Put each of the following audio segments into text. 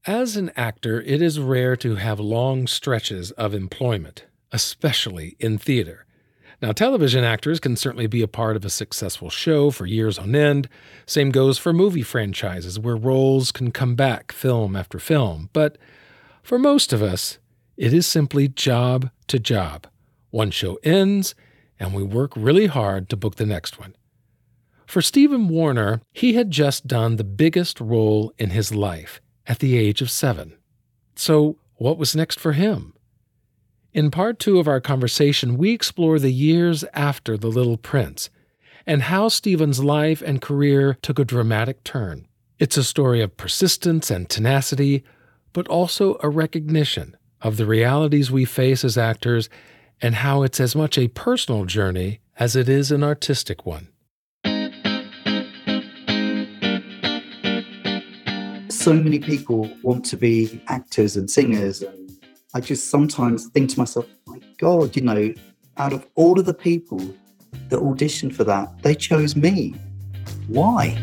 As an actor, it is rare to have long stretches of employment, especially in theater. Now, television actors can certainly be a part of a successful show for years on end. Same goes for movie franchises, where roles can come back film after film. But for most of us, it is simply job to job. One show ends, and we work really hard to book the next one. For Stephen Warner, he had just done the biggest role in his life at the age of 7. So, what was next for him? In part 2 of our conversation, we explore the years after The Little Prince and how Stephen's life and career took a dramatic turn. It's a story of persistence and tenacity, but also a recognition of the realities we face as actors and how it's as much a personal journey as it is an artistic one. So many people want to be actors and singers, and I just sometimes think to myself, my God, out of all of the people that auditioned for that, they chose me. Why?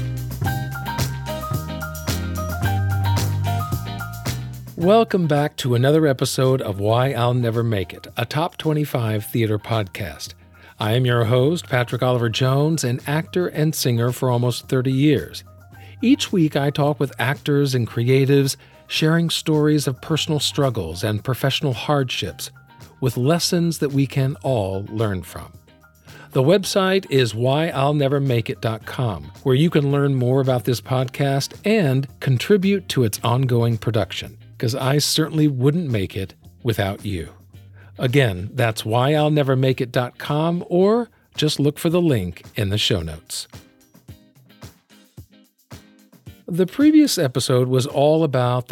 Welcome back to another episode of Why I'll Never Make It, a Top 25 theater podcast. I am your host, Patrick Oliver Jones, an actor and singer for almost 30 years. Each week, I talk with actors and creatives, sharing stories of personal struggles and professional hardships, with lessons that we can all learn from. The website is whyillnevermakeit.com, where you can learn more about this podcast and contribute to its ongoing production, because I certainly wouldn't make it without you. Again, that's whyillnevermakeit.com, or just look for the link in the show notes. The previous episode was all about the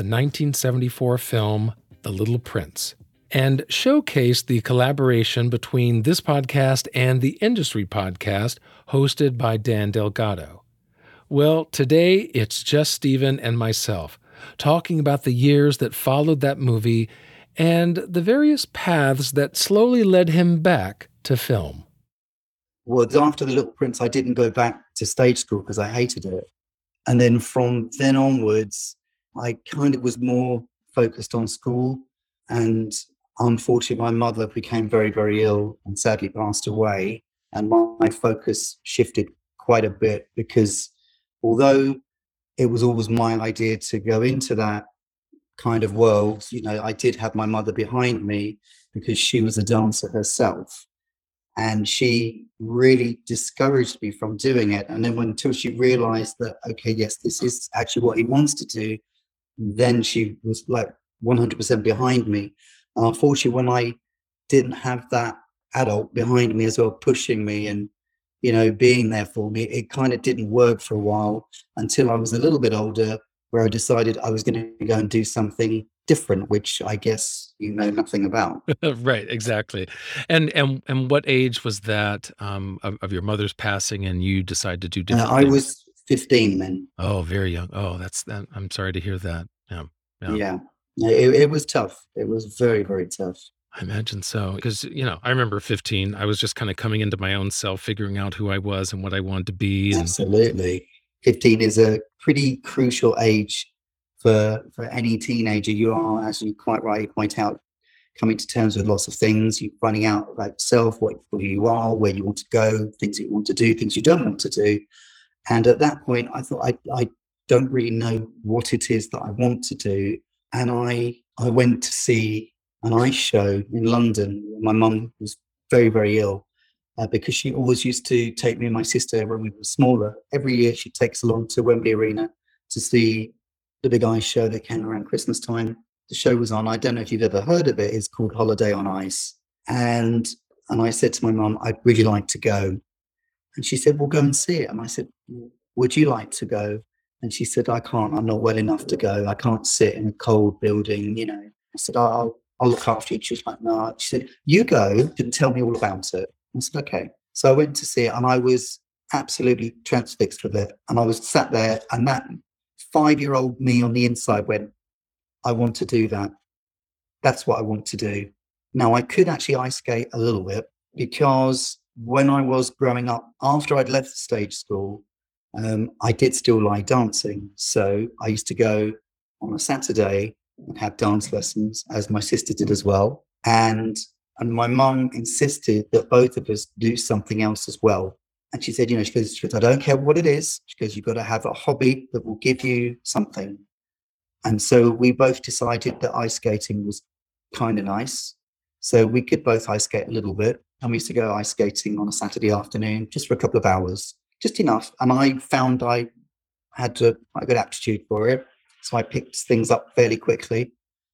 1974 film The Little Prince and showcased the collaboration between this podcast and the Industry Podcast hosted by Dan Delgado. Well, today it's just Stephen and myself talking about the years that followed that movie and the various paths that slowly led him back to film. Well, after The Little Prince, I didn't go back to stage school because I hated it. And then from then onwards, I kind of was more focused on school. And unfortunately, my mother became very, very ill and sadly passed away. And my focus shifted quite a bit because although it was always my idea to go into that kind of world, I did have my mother behind me because she was a dancer herself. And she really discouraged me from doing it. And then until she realized that, okay, yes, this is actually what he wants to do, then she was like 100% behind me. And unfortunately, when I didn't have that adult behind me as well, pushing me and, being there for me, it kind of didn't work for a while until I was a little bit older, where I decided I was going to go and do something different, which I guess you know nothing about. Right, exactly. And what age was that of your mother's passing, and you decided to do different I things? was 15 then. Oh, very young. Oh, that's that. I'm sorry to hear that. Yeah, yeah. Yeah. It was tough. It was very, very tough. I imagine so. Because, I remember 15, I was just kind of coming into my own self, figuring out who I was and what I wanted to be. Absolutely. 15 is a pretty crucial age for any teenager. You are, as you quite rightly point out, coming to terms with lots of things. You're finding out about yourself, who you are, where you want to go, things that you want to do, things you don't want to do. And at that point, I thought, I don't really know what it is that I want to do. And I went to see an ice show in London. My mum was very, very ill because she always used to take me and my sister when we were smaller. Every year she takes us along to Wembley Arena to see the big ice show that came around Christmas time. The show was on, I don't know if you've ever heard of it, it's called Holiday on Ice. And I said to my mum, I'd really like to go. And she said, well, go and see it. And I said, would you like to go? And she said, I can't, I'm not well enough to go. I can't sit in a cold building, I said, I'll look after you. She was like, no. She said, you go and tell me all about it. I said, okay. So I went to see it and I was absolutely transfixed with it. And I was sat there and that 5-year-old me on the inside went, I want to do that. That's what I want to do. Now, I could actually ice skate a little bit because when I was growing up, after I'd left stage school, I did still like dancing. So I used to go on a Saturday and have dance lessons, as my sister did as well. And my mum insisted that both of us do something else as well. And she said, she goes, I don't care what it is. She goes, you've got to have a hobby that will give you something. And so we both decided that ice skating was kind of nice. So we could both ice skate a little bit. And we used to go ice skating on a Saturday afternoon, just for a couple of hours, just enough. And I found I had a quite good aptitude for it. So I picked things up fairly quickly.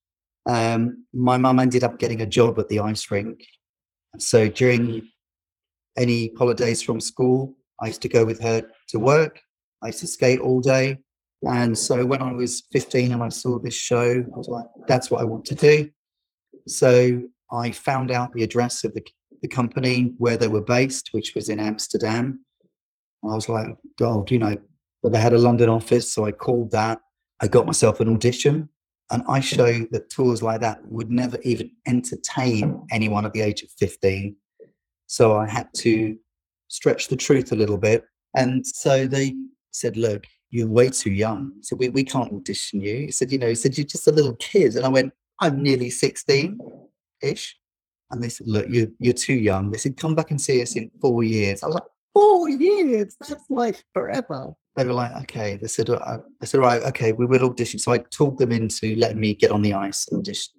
My mum ended up getting a job at the ice rink. So during any holidays from school, I used to go with her to work. I used to skate all day. And so when I was 15 and I saw this show, I was like, that's what I want to do. So I found out the address of the company where they were based, which was in Amsterdam. I was like, God, but they had a London office. So I called that. I got myself an audition. And I show that tours like that would never even entertain anyone at the age of 15. So I had to stretch the truth a little bit. And so they said, look, you're way too young. So we can't audition you. He said, you're just a little kid. And I went, I'm nearly 16-ish. And they said, look, you're too young. They said, come back and see us in 4 years. I was like, 4 years? That's like forever. They were like, okay. They said, right, okay, we will audition. So I talked them into letting me get on the ice and audition.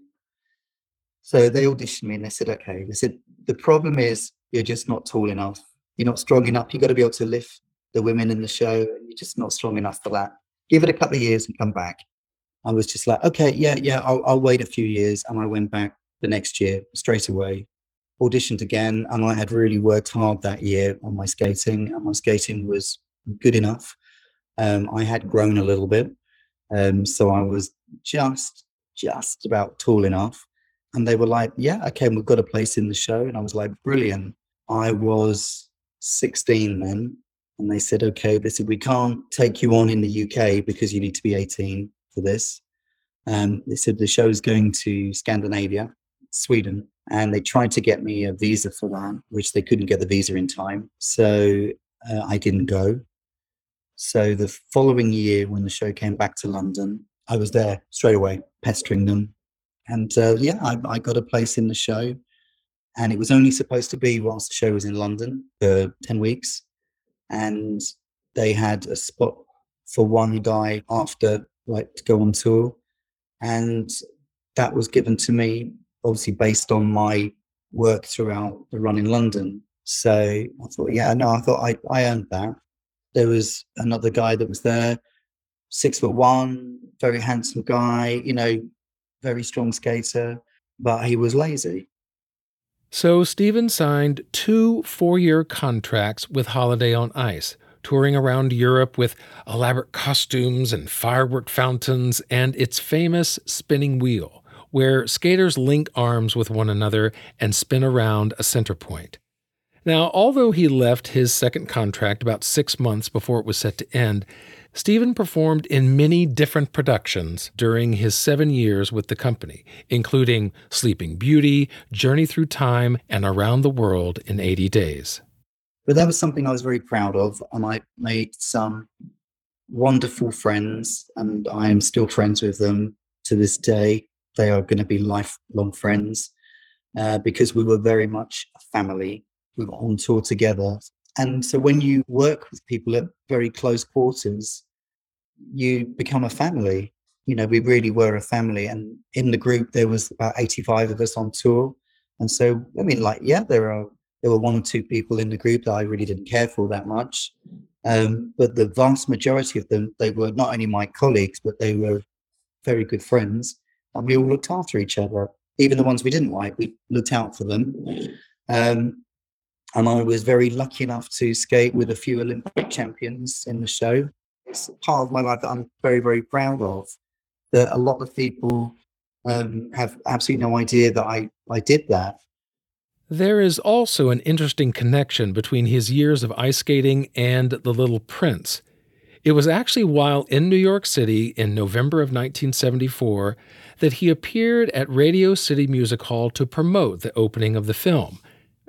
So they auditioned me and they said, okay. They said, the problem is you're just not tall enough. You're not strong enough. You've got to be able to lift the women in the show. You're just not strong enough for that. Give it a couple of years and come back. I was just like, okay, yeah, I'll wait a few years. And I went back the next year straight away, auditioned again. And I had really worked hard that year on my skating, and my skating was good enough. I had grown a little bit. So I was just about tall enough. And they were like, yeah, okay, we've got a place in the show. And I was like, brilliant. I was 16 then. And they said, okay, they said, we can't take you on in the UK because you need to be 18 for this. They said the show's going to Scandinavia, Sweden. And they tried to get me a visa for that, which they couldn't get the visa in time. So I didn't go. So the following year, when the show came back to London, I was there straight away, pestering them. And I got a place in the show. And it was only supposed to be whilst the show was in London for 10 weeks. And they had a spot for one guy after, to go on tour. And that was given to me, obviously, based on my work throughout the run in London. So I thought, I earned that. There was another guy that was there, 6'1", very handsome guy, very strong skater, but he was lazy. So Stephen signed 2 4-year contracts with Holiday on Ice, touring around Europe with elaborate costumes and firework fountains and its famous spinning wheel, where skaters link arms with one another and spin around a center point. Now, although he left his second contract about 6 months before it was set to end, Stephen performed in many different productions during his 7 years with the company, including Sleeping Beauty, Journey Through Time, and Around the World in 80 Days. But that was something I was very proud of, and I made some wonderful friends, and I am still friends with them to this day. They are going to be lifelong friends because we were very much a family. We were on tour together. And so when you work with people at very close quarters, you become a family. We really were a family. And in the group, there was about 85 of us on tour. And so, there were 1 or 2 people in the group that I really didn't care for that much. But the vast majority of them, they were not only my colleagues, but they were very good friends. And we all looked after each other. Even the ones we didn't like, we looked out for them. And I was very lucky enough to skate with a few Olympic champions in the show. It's part of my life that I'm very, very proud of. That a lot of people have absolutely no idea that I did that. There is also an interesting connection between his years of ice skating and The Little Prince. It was actually while in New York City in November of 1974 that he appeared at Radio City Music Hall to promote the opening of the film.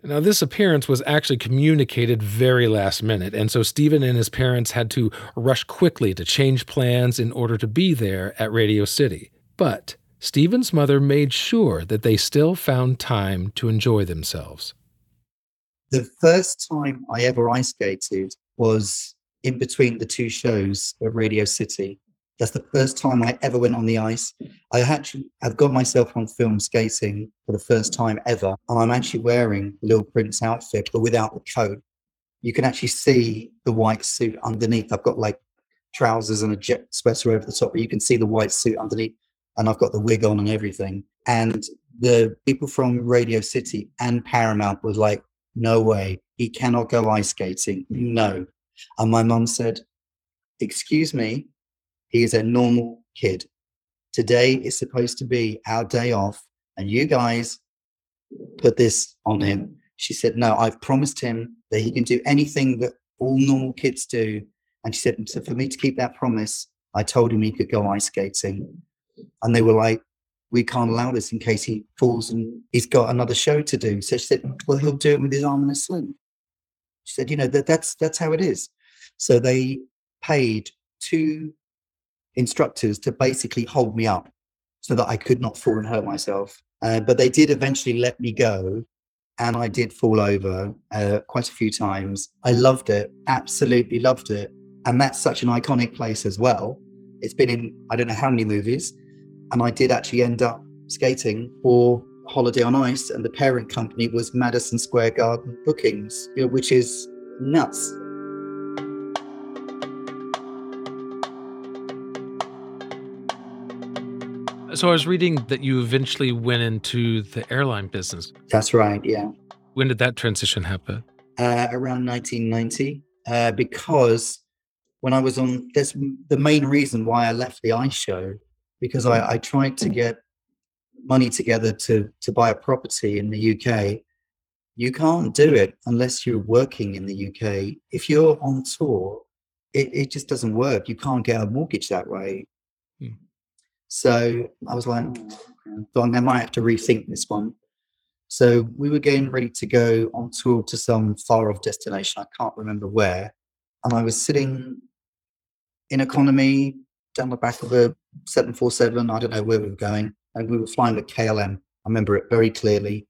Now, this appearance was actually communicated very last minute, and so Stephen and his parents had to rush quickly to change plans in order to be there at Radio City. But Stephen's mother made sure that they still found time to enjoy themselves. The first time I ever ice skated was in between the two shows at Radio City. That's the first time I ever went on the ice. I've got myself on film skating for the first time ever. And I'm actually wearing Little Prince outfit, but without the coat. You can actually see the white suit underneath. I've got like trousers and a jet sweater over the top, but you can see the white suit underneath. And I've got the wig on and everything. And the people from Radio City and Paramount was like, no way, he cannot go ice skating. No. And my mum said, excuse me, he is a normal kid. Today is supposed to be our day off, and you guys put this on him. She said, no, I've promised him that he can do anything that all normal kids do. And she said, so for me to keep that promise, I told him he could go ice skating. And they were like, we can't allow this in case he falls and he's got another show to do. So she said, well, he'll do it with his arm in a sling. She said, that's how it is. So they paid 2 instructors to basically hold me up so that I could not fall and hurt myself. But they did eventually let me go. And I did fall over quite a few times. I loved it, absolutely loved it. And that's such an iconic place as well. It's been in, I don't know how many movies. And I did actually end up skating for Holiday on Ice. And the parent company was Madison Square Garden Bookings, which is nuts. So I was reading that you eventually went into the airline business. That's right, yeah. When did that transition happen? Around 1990, because when I was on, that's the main reason why I left the ice show, because I tried to get money together to buy a property in the UK. You can't do it unless you're working in the UK. If you're on tour, it just doesn't work. You can't get a mortgage that way. So I was like, I might have to rethink this one. So we were getting ready to go on tour to some far off destination. I can't remember where. And I was sitting in economy down the back of a 747. I don't know where we were going. And we were flying with KLM. I remember it very clearly.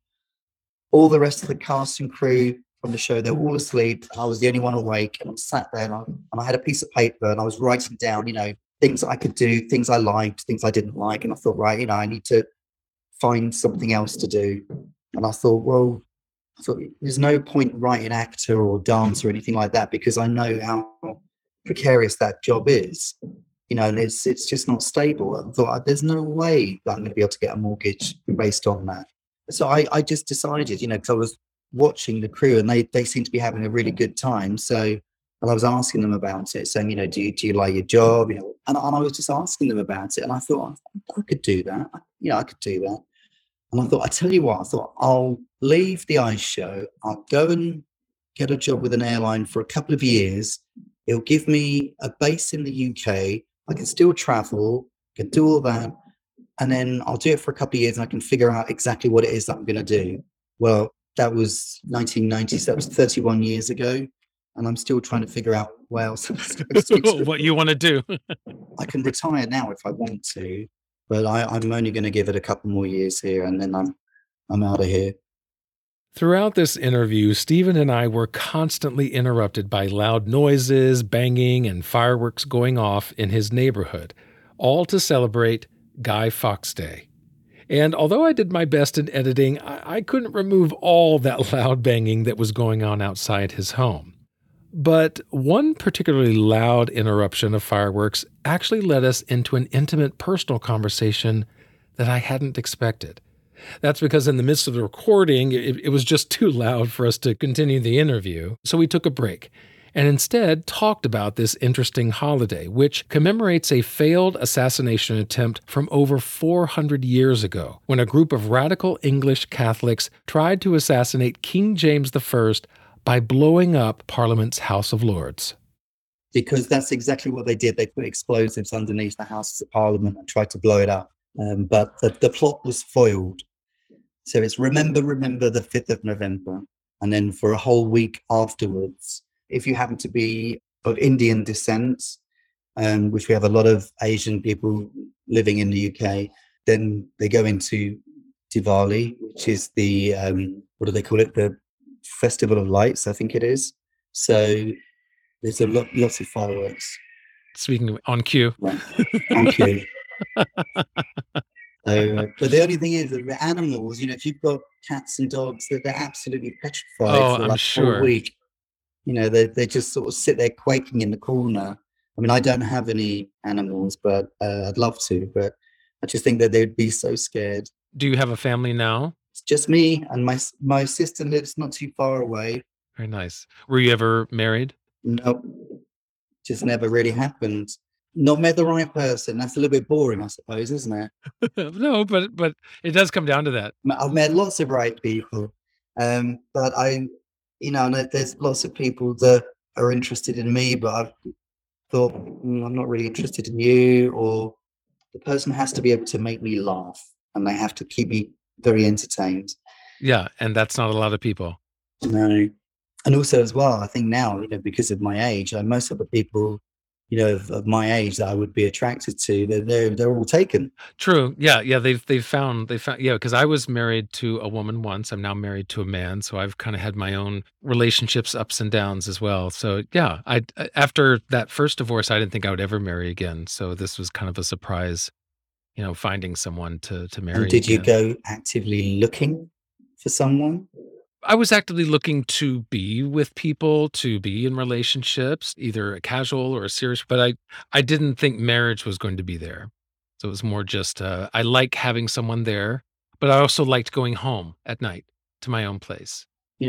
All the rest of the cast and crew from the show, they were all asleep. I was the only one awake. And I sat there and I had a piece of paper and I was writing down, things I could do, things I liked, things I didn't like. And I thought, right, I need to find something else to do. And I thought, there's no point writing actor or dance or anything like that, because I know how precarious that job is, and it's just not stable. I thought, there's no way that I'm going to be able to get a mortgage based on that. So I just decided, because I was watching the crew and they seemed to be having a really good time. So I was asking them about it, saying, do you like your job? And I was just asking them about it. And I thought, I could do that. I could do that. And I thought, I tell you what, I'll leave the ice show. I'll go and get a job with an airline for a couple of years. It'll give me a base in the UK. I can still travel, can do all that. And then I'll do it for a couple of years and I can figure out exactly what it is that I'm going to do. Well, that was 1990. So that was 31 years ago. And I'm still trying to figure out what else what you want to do. I can retire now if I want to, but I'm only going to give it a couple more years here, and then I'm out of here. Throughout this interview, Stephen and I were constantly interrupted by loud noises, banging, and fireworks going off in his neighborhood, all to celebrate Guy Fawkes Day. And although I did my best in editing, I couldn't remove all that loud banging that was going on outside his home. But one particularly loud interruption of fireworks actually led us into an intimate personal conversation that I hadn't expected. That's because in the midst of the recording, it was just too loud for us to continue the interview. So we took a break and instead talked about this interesting holiday, which commemorates a failed assassination attempt from over 400 years ago, when a group of radical English Catholics tried to assassinate King James I by blowing up Parliament's House of Lords. Because that's exactly what they did. They put explosives underneath the Houses of Parliament and tried to blow it up. But the plot was foiled. So it's remember the 5th of November. And then for a whole week afterwards, if you happen to be of Indian descent, which we have a lot of Asian people living in the UK, then they go into Diwali, which is the what do they call it? The Festival of Lights, I think it is. So there's lots of fireworks. Speaking of, on cue. Right. On cue. But the only thing is that the animals, if you've got cats and dogs, they're absolutely petrified Oh, for I'm like a whole sure. week. They just sort of sit there quaking in the corner. I mean, I don't have any animals, but I'd love to. But I just think that they'd be so scared. Do you have a family now? It's just me, and my sister lives not too far away. Very nice. Were you ever married? No, just never really happened. Not met the right person. That's a little bit boring, I suppose, isn't it? No, but it does come down to that. I've met lots of right people, but there's lots of people that are interested in me, but I've thought, I'm not really interested in you, or the person has to be able to make me laugh, and they have to keep me very entertained. Yeah, and that's not a lot of people. No. And also as well, I think now, because of my age, most of the people, of my age that I would be attracted to, they're all taken. True. Yeah. They've found. Yeah. Because I was married to a woman once. I'm now married to a man. So I've kind of had my own relationships, ups and downs as well. So yeah, after that first divorce, I didn't think I would ever marry again. So this was kind of a surprise, finding someone to marry. And did you again. go actively looking for someone? I was actively looking to be with people, to be in relationships, either a casual or a serious, but I didn't think marriage was going to be there. So it was more just I like having someone there, but I also liked going home at night to my own place.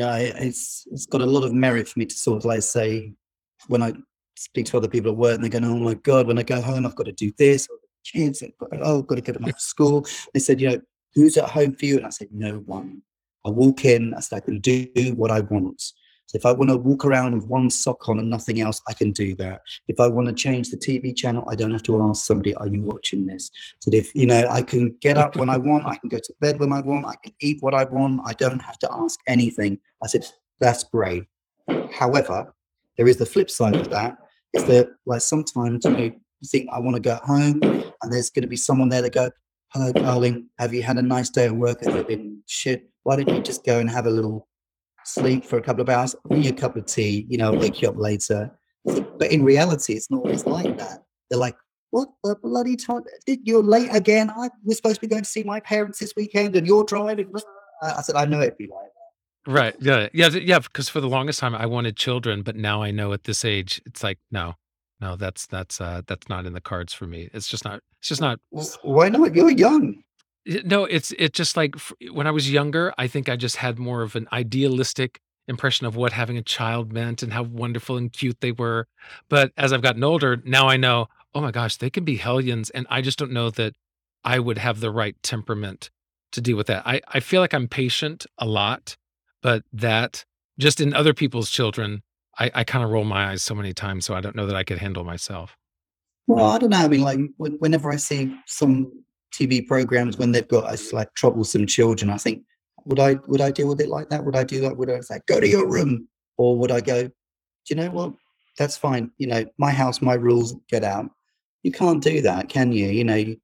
It's got a lot of merit for me to sort of like say, when I speak to other people at work and they're going, oh my God, when I go home, I've got to do this. Kids, I've got to get them off school. They said, who's at home for you? And I said, no one. I walk in, I said, I can do what I want. So if I want to walk around with one sock on and nothing else, I can do that. If I want to change the TV channel, I don't have to ask somebody, are you watching this? So if, I can get up when I want, I can go to bed when I want, I can eat what I want. I don't have to ask anything. I said, that's great. However, there is the flip side of that, is that like sometimes, you think I want to go home and there's going to be someone there that go, hello, darling, have you had a nice day at work? Has it been shit? Why don't you just go and have a little sleep for a couple of hours, bring you a cup of tea, wake you up later. But in reality, it's not always like that. They're like, what the bloody time? You're late again. We're supposed to be going to see my parents this weekend and you're driving. I said, I know it'd be like that. Right. Yeah. Because for the longest time I wanted children, but now I know at this age, it's like, no, that's not in the cards for me. It's just not. It's just not. Why not? You're young. No, it's just like when I was younger, I think I just had more of an idealistic impression of what having a child meant and how wonderful and cute they were. But as I've gotten older, now I know, oh my gosh, they can be hellions. And I just don't know that I would have the right temperament to deal with that. I feel like I'm patient a lot, but that just in other people's children, I kind of roll my eyes so many times. So I don't know that I could handle myself. Well, I don't know. I mean, like whenever I see some TV programs when they've got like troublesome children, I think, would I deal with it like that? Would I do that? Would I say, go to your room? Or would I go, do you know what? That's fine. My house, my rules, get out. You can't do that, can you?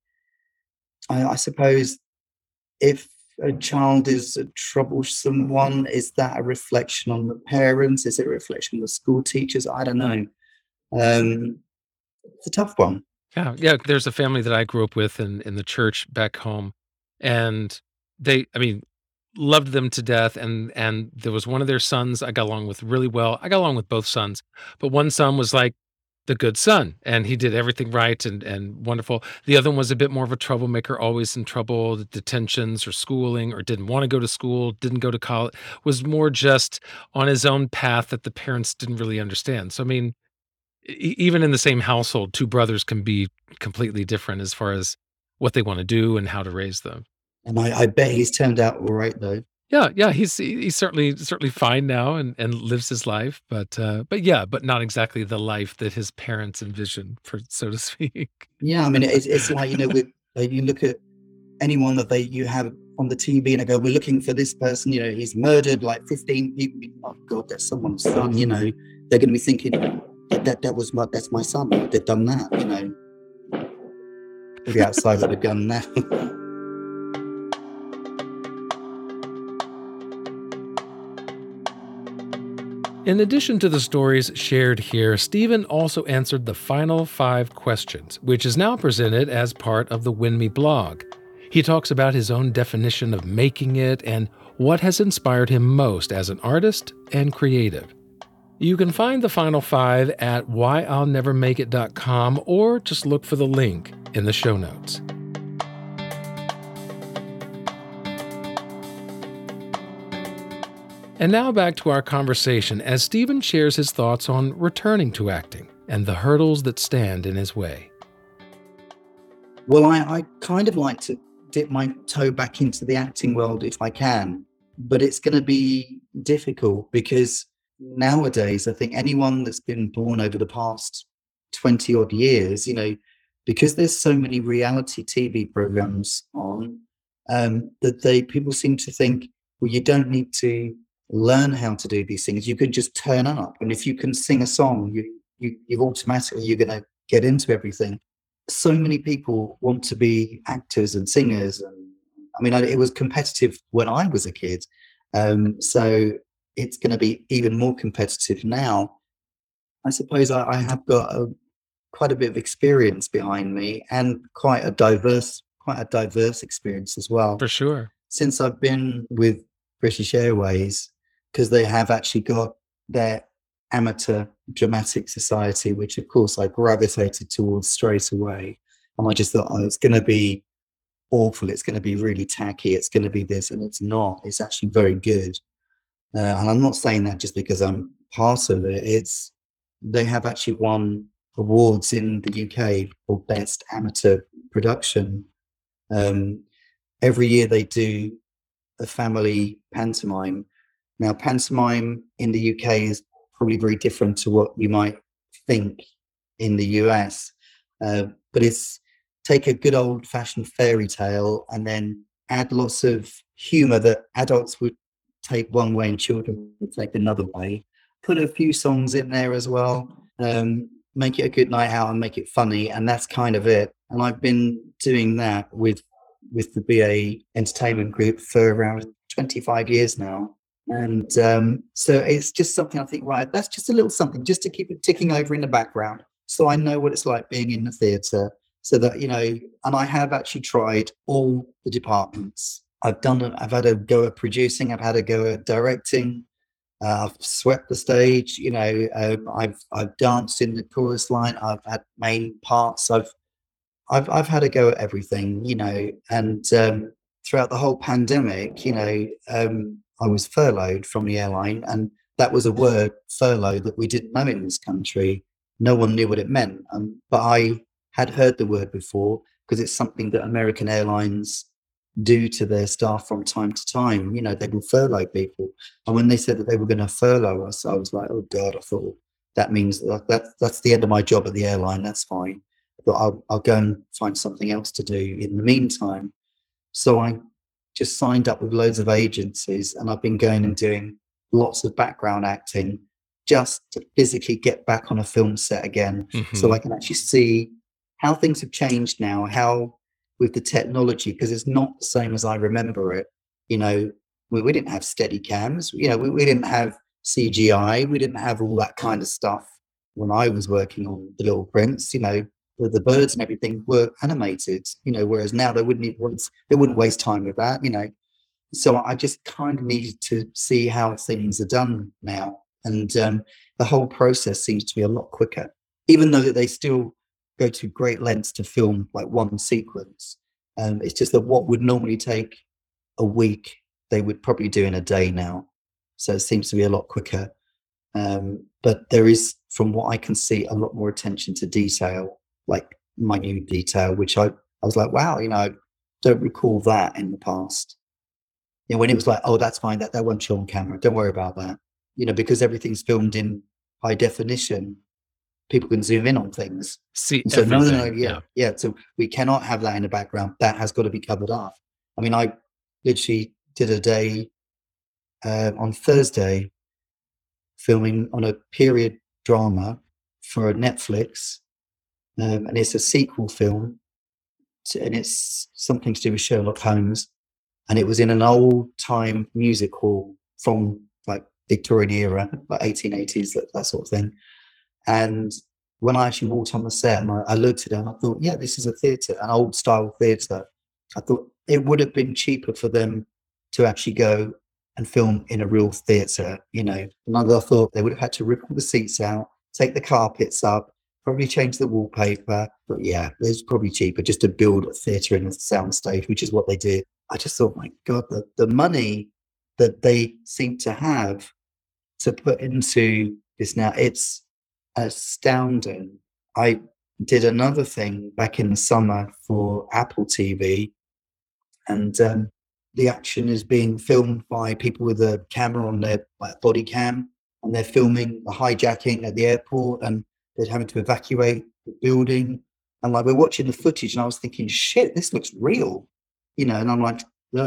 I suppose if a child is a troublesome one, is that a reflection on the parents? Is it a reflection on the school teachers? I don't know. It's a tough one. Yeah. There's a family that I grew up with in the church back home, and I mean, loved them to death. And there was one of their sons I got along with really well. I got along with both sons, but one son was like the good son, and he did everything right and wonderful. The other one was a bit more of a troublemaker, always in trouble, detentions or schooling, or didn't want to go to school, didn't go to college, was more just on his own path that the parents didn't really understand. So I mean, even in the same household, two brothers can be completely different as far as what they want to do and how to raise them. And I bet he's turned out all right, though. Yeah, he's certainly fine now and lives his life, but yeah, but not exactly the life that his parents envisioned, for so to speak. Yeah, I mean, it's like, with you look at anyone that you have on the TV and I go, we're looking for this person, he's murdered like 15 people. Oh God, that's someone's son, they're going to be thinking that's my son. They've done that, We'll be outside with a gun now. In addition to the stories shared here, Stephen also answered the final 5 questions, which is now presented as part of the Win Me blog. He talks about his own definition of making it and what has inspired him most as an artist and creative. You can find the final 5 at whyillnevermakeit.com or just look for the link in the show notes. And now back to our conversation as Stephen shares his thoughts on returning to acting and the hurdles that stand in his way. Well, I kind of like to dip my toe back into the acting world if I can, but it's going to be difficult because nowadays, I think anyone that's been born over the past 20 odd years, because there's so many reality TV programs on, that people seem to think, well, you don't need to learn how to do these things. You can just turn up, and if you can sing a song, you automatically you're going to get into everything. So many people want to be actors and singers, and it was competitive when I was a kid, so it's going to be even more competitive now. I suppose I have got quite a bit of experience behind me, and quite a diverse experience as well. For sure. Since I've been with British Airways, because they have actually got their amateur dramatic society, which of course I gravitated towards straight away. And I just thought, it's going to be awful. It's going to be really tacky. It's going to be this, and it's not. It's actually very good. And I'm not saying that just because I'm part of it. They have actually won awards in the UK for best amateur production. Every year they do a family pantomime. Now, pantomime in the UK is probably very different to what you might think in the US, but it's take a good old-fashioned fairy tale and then add lots of humour that adults would take one way and children would take another way. Put a few songs in there as well, make it a good night out and make it funny, and that's kind of it. And I've been doing that with the BA Entertainment Group for around 25 years now. And so it's just something I think, right, that's just a little something just to keep it ticking over in the background. So I know what it's like being in the theatre, so that, and I have actually tried all the departments. I've had a go at producing, I've had a go at directing, I've swept the stage, I've danced in the chorus line, I've had main parts, I've had a go at everything, and throughout the whole pandemic, I was furloughed from the airline, and that was a word, furlough, that we didn't know in this country. No one knew what it meant, but I had heard the word before because it's something that American Airlines do to their staff from time to time. They will furlough people, and when they said that they were going to furlough us, I was like, oh God, I thought that means that's the end of my job at the airline. That's fine, but I'll go and find something else to do in the meantime. So I just signed up with loads of agencies, and I've been going and doing lots of background acting just to physically get back on a film set again, so I can actually see how things have changed now, how with the technology, because it's not the same as I remember it. We didn't have steady cams, we didn't have CGI, we didn't have all that kind of stuff when I was working on The Little Prince. The birds and everything were animated, whereas now they wouldn't waste time with that, So I just kind of needed to see how things are done now. And the whole process seems to be a lot quicker, even though that they still go to great lengths to film like one sequence. It's just that what would normally take a week, they would probably do in a day now. So it seems to be a lot quicker. But there is, from what I can see, a lot more attention to detail, like minute detail, which I was like, wow, I don't recall that in the past. When it was like, oh, that's fine, that won't show on camera, don't worry about that. Because everything's filmed in high definition, people can zoom in on things. See, so no, yeah. So we cannot have that in the background. That has got to be covered up. literally did a day on Thursday filming on a period drama for Netflix, and it's a sequel film, and it's something to do with Sherlock Holmes, and it was in an old time music hall from like Victorian era, like 1880s, that sort of thing. And when I actually walked on the set and I looked at it and I thought, yeah, this is a theatre, an old style theatre. I thought it would have been cheaper for them to actually go and film in a real theatre, you know. And I thought they would have had to rip all the seats out, take the carpets up, probably change the wallpaper. But yeah, it's probably cheaper just to build a theatre and a soundstage, which is what they did. I just thought, my God, the money that they seem to have to put into this now, it's astounding. I did another thing back in the summer for Apple TV, and the action is being filmed by people with a camera on their like, body cam, and they're filming the hijacking at the airport, and they're having to evacuate the building. And like we're watching the footage, and I was thinking, shit, this looks real, you know. And I'm like,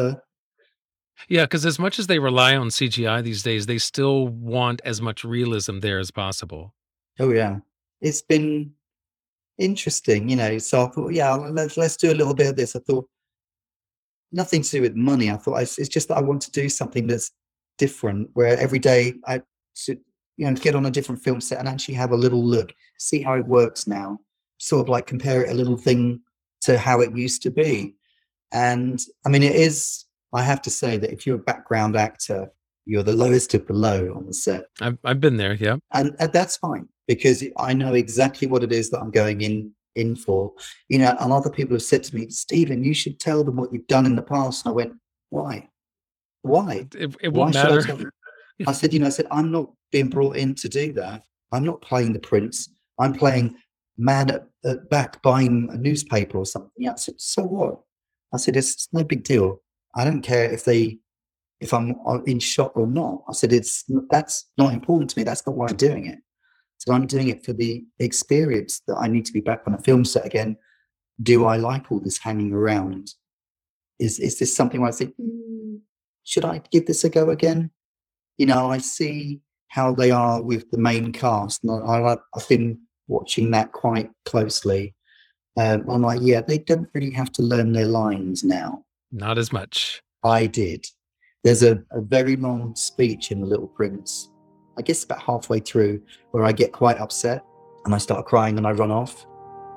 Yeah, because as much as they rely on CGI these days, they still want as much realism there as possible. oh yeah, it's been interesting, you know. So I thought, yeah, let's do a little bit of this. I thought nothing to do with money. I thought it's just that I want to do something that's different, where every day I should, you know, get on a different film set and actually have a little look, see how it works now, sort of like compare it a little thing to how it used to be. And I mean, it is. I have to say that if you're a background actor, you're the lowest of the low on the set, I've been there, yeah. and that's fine because I know exactly what it is that I'm going in for. You know, and other people have said to me, Stephen, you should tell them what you've done in the past. And I went, why? Why? It Why won't should I matter. tell them? I said, you know, I said, I'm not being brought in to do that. I'm not playing the prince. I'm playing man at back buying a newspaper or something. Yeah, I said, so what? I said, it's no big deal. I don't care if I'm in shot or not. I said, that's not important to me. That's not why I'm doing it. So I'm doing it for the experience that I need to be back on a film set again. Do I like all this hanging around? Is this something where I think, should I give this a go again? You know, I see how they are with the main cast, and I've been watching that quite closely. I'm like, yeah, they don't really have to learn their lines now. Not as much. I did. There's a very long speech in The Little Prince, I guess about halfway through, where I get quite upset and I start crying and I run off.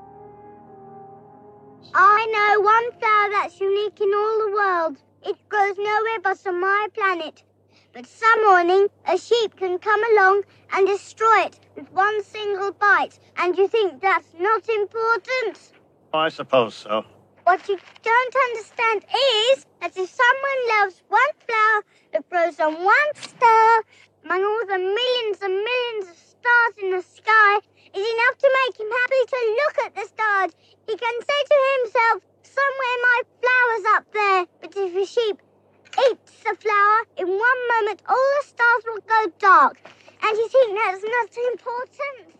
I know one flower that's unique in all the world. It grows nowhere but on my planet. But some morning, a sheep can come along and destroy it with one single bite. And you think that's not important? I suppose so. What you don't understand is that if someone loves one flower that grows on one star, among all the millions and millions of stars in the sky, is enough to make him happy to look at the stars. He can say to himself, somewhere my flower's up there. But if a sheep eats the flower, in one moment all the stars will go dark. And you think that's not important?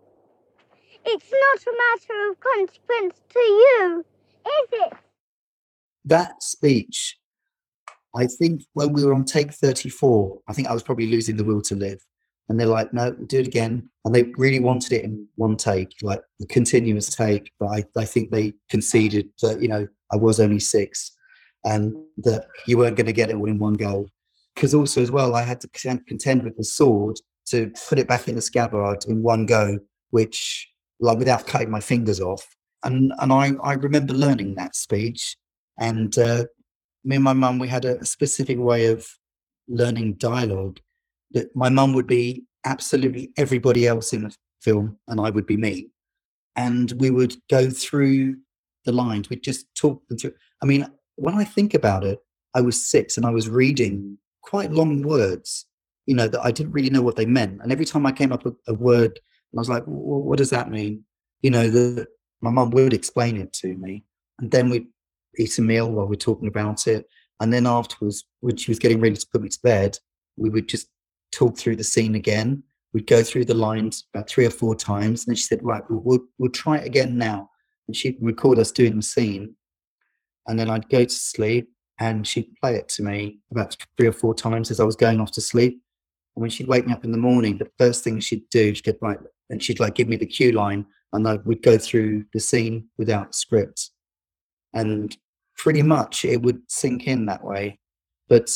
It's not a matter of consequence to you, is it? That speech, I think when we were on take 34, I think I was probably losing the will to live. And they're like, no, we'll do it again. And they really wanted it in one take, like a continuous take. But I think they conceded that, you know, I was only 6 and that you weren't going to get it all in one go. Because also as well, I had to contend with the sword to put it back in the scabbard in one go, which, like, without cutting my fingers off. And I remember learning that speech. And me and my mum, we had a specific way of learning dialogue. That my mum would be absolutely everybody else in the film, and I would be me. And we would go through the lines. We'd just talk them through. I mean, when I think about it, I was 6 and I was reading quite long words, you know, that I didn't really know what they meant. And every time I came up with a word, I was like, well, what does that mean? You know, my mum would explain it to me. And then we'd eat a meal while we're talking about it. And then afterwards, when she was getting ready to put me to bed, we would just talk through the scene again. We'd go through the lines about 3 or 4 times. And then she said, right, we'll try it again now. And she'd record us doing the scene. And then I'd go to sleep. and she'd play it to me about 3 or 4 times as I was going off to sleep. And when she'd wake me up in the morning, the first thing she'd do, she'd like give me the cue line, and I would go through the scene without scripts, and pretty much it would sink in that way. But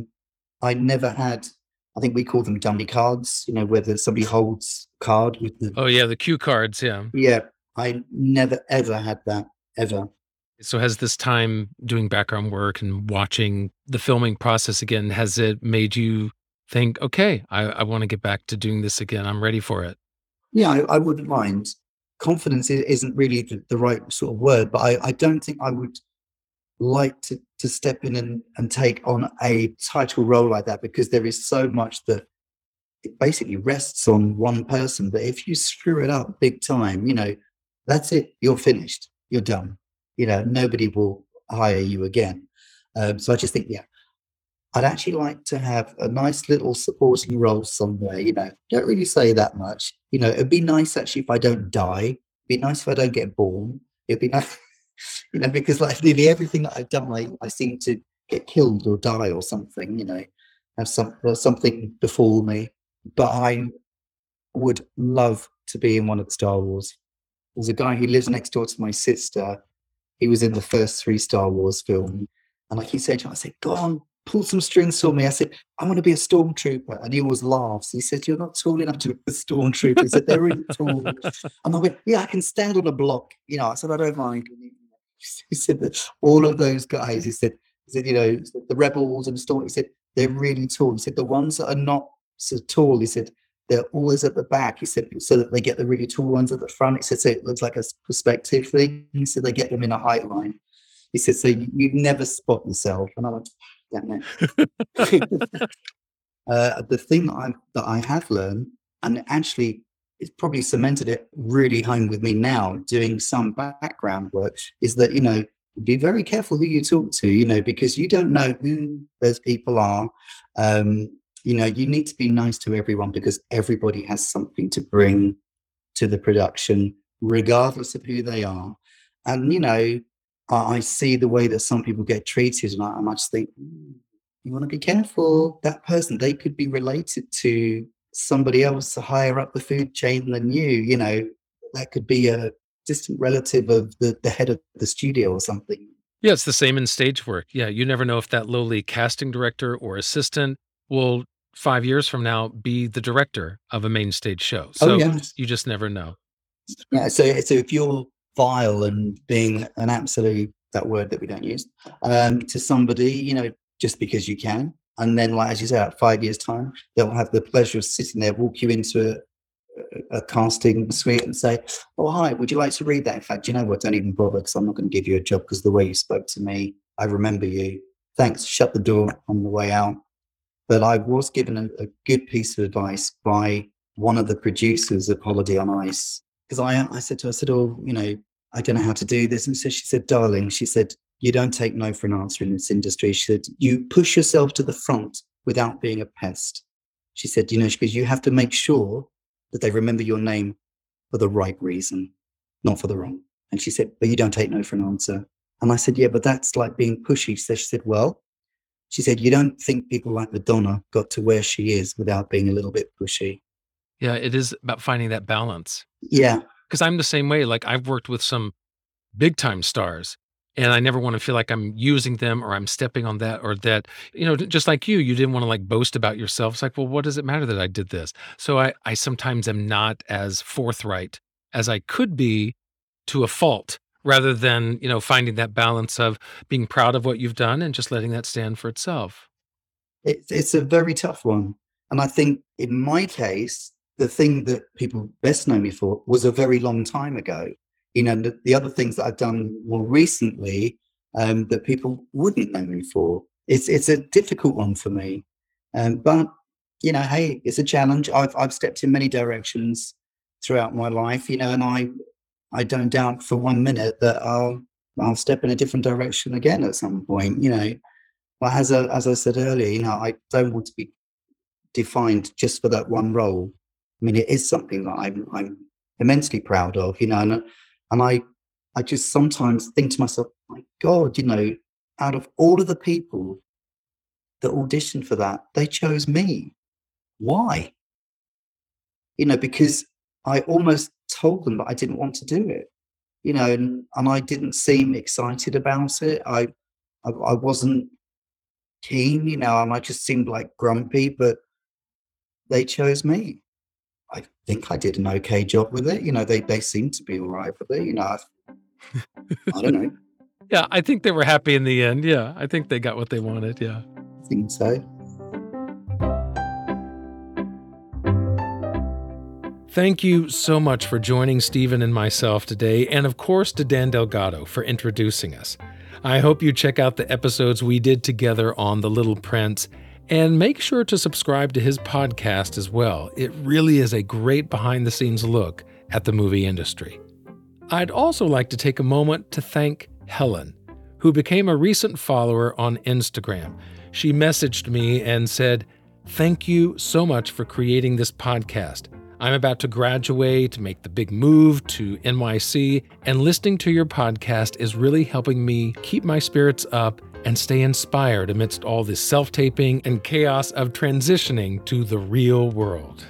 I never had. I think we call them dummy cards. Whether somebody holds a card with the. Oh yeah, the cue cards. Yeah. Yeah, I never ever had that ever. So has this time doing background work and watching the filming process again, has it made you think, okay, I want to get back to doing this again. I'm ready for it. Yeah, I wouldn't mind. Confidence isn't really the right sort of word, but I don't think I would like to step in and take on a title role like that, because there is so much that it basically rests on one person. But if you screw it up big time, that's it. You're finished. You're done. Nobody will hire you again. So I just think, yeah, I'd actually like to have a nice little supporting role somewhere. Don't really say that much. It'd be nice actually if I don't die. It'd be nice if I don't get born. It'd be nice, because like nearly everything that I've done, I seem to get killed or die or something. Have something befall me. But I would love to be in one of the Star Wars. There's a guy who lives next door to my sister. He was in the first 3 Star Wars films. And like he said, I said, go on, pull some strings for me. I said, I want to be a stormtrooper. And he always laughs. He said, you're not tall enough to be a stormtrooper. He said, they're really tall. And I went, yeah, I can stand on a block. I said, I don't mind. He said that all of those guys, he said, the rebels and storm, he said, they're really tall. He said, the ones that are not so tall, he said, they're always at the back. He said, so that they get the really tall ones at the front. He said, so it looks like a perspective thing. He said, they get them in a height line. He said, so you never spot yourself. And I went, damn it. The thing that I have learned, and actually it's probably cemented it really home with me now, doing some background work, is that, be very careful who you talk to, because you don't know who those people are. You need to be nice to everyone, because everybody has something to bring to the production, regardless of who they are. And, I see the way that some people get treated, and I just think, you want to be careful. That person, they could be related to somebody else higher up the food chain than you. That could be a distant relative of the head of the studio or something. Yeah, it's the same in stage work. Yeah, you never know if that lowly casting director or assistant will 5 years from now be the director of a main stage show. So you just never know. Yeah, so if you're vile and being an absolute, that word that we don't use, to somebody, just because you can, and then, like as you say, at 5 years' time, they'll have the pleasure of sitting there, walk you into a casting suite and say, oh, hi, would you like to read that? In fact, you know what, don't even bother, because I'm not going to give you a job, because the way you spoke to me, I remember you. Thanks, shut the door on the way out. But I was given a good piece of advice by one of the producers of Holiday on Ice, because I said to her, oh, I don't know how to do this. And so she said, darling, she said, you don't take no for an answer in this industry. She said, you push yourself to the front without being a pest. She said, because you have to make sure that they remember your name for the right reason, not for the wrong. And she said, but you don't take no for an answer. And I said, yeah, but that's like being pushy. So she said, well, she said, you don't think people like Madonna got to where she is without being a little bit pushy. Yeah, it is about finding that balance. Yeah. Because I'm the same way. Like, I've worked with some big time stars, and I never want to feel like I'm using them or I'm stepping on that or that. Just like you didn't want to like boast about yourself. It's like, well, what does it matter that I did this? So I sometimes am not as forthright as I could be, to a fault, rather than, finding that balance of being proud of what you've done and just letting that stand for itself. It's a very tough one. And I think in my case, the thing that people best know me for was a very long time ago. The other things that I've done more recently, that people wouldn't know me for. It's a difficult one for me. But, hey, it's a challenge. I've stepped in many directions throughout my life, and I don't doubt for 1 minute that I'll step in a different direction again at some point, But as I said earlier, I don't want to be defined just for that one role. I mean, it is something that I'm immensely proud of, and I just sometimes think to myself, my God, out of all of the people that auditioned for that, they chose me. Why? Because I almost told them that I didn't want to do it, and I didn't seem excited about it. I wasn't keen, and I just seemed like grumpy, but they chose me. I think I did an okay job with it. They seemed to be all right with it. I don't know. Yeah, I think they were happy in the end. Yeah, I think they got what they wanted. Yeah. I think so. Thank you so much for joining Stephen and myself today, and of course to Dan Delgado for introducing us. I hope you check out the episodes we did together on The Little Prince, and make sure to subscribe to his podcast as well. It really is a great behind-the-scenes look at the movie industry. I'd also like to take a moment to thank Helen, who became a recent follower on Instagram. She messaged me and said, "Thank you so much for creating this podcast. I'm about to graduate, make the big move to NYC, and listening to your podcast is really helping me keep my spirits up and stay inspired amidst all this self-taping and chaos of transitioning to the real world."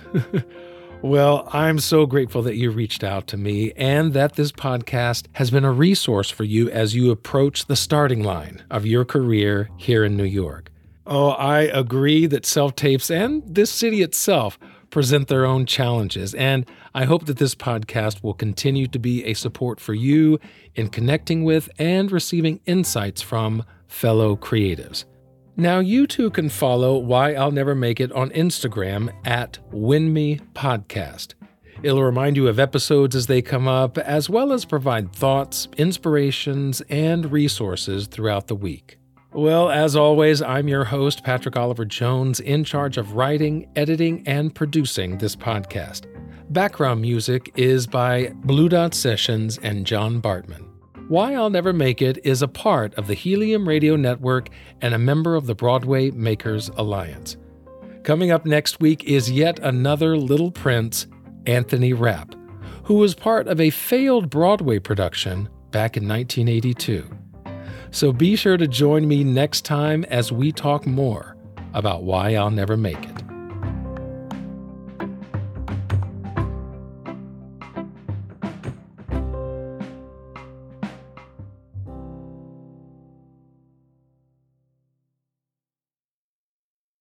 Well, I'm so grateful that you reached out to me and that this podcast has been a resource for you as you approach the starting line of your career here in New York. Oh, I agree that self-tapes and this city itself present their own challenges, and I hope that this podcast will continue to be a support for you in connecting with and receiving insights from fellow creatives. Now, you too can follow Why I'll Never Make It on Instagram at WinMePodcast. It'll remind you of episodes as they come up, as well as provide thoughts, inspirations, and resources throughout the week. Well, as always, I'm your host, Patrick Oliver Jones, in charge of writing, editing, and producing this podcast. Background music is by Blue Dot Sessions and John Bartman. Why I'll Never Make It is a part of the Helium Radio Network and a member of the Broadway Makers Alliance. Coming up next week is yet another Little Prince, Anthony Rapp, who was part of a failed Broadway production back in 1982. So be sure to join me next time as we talk more about Why I'll Never Make It.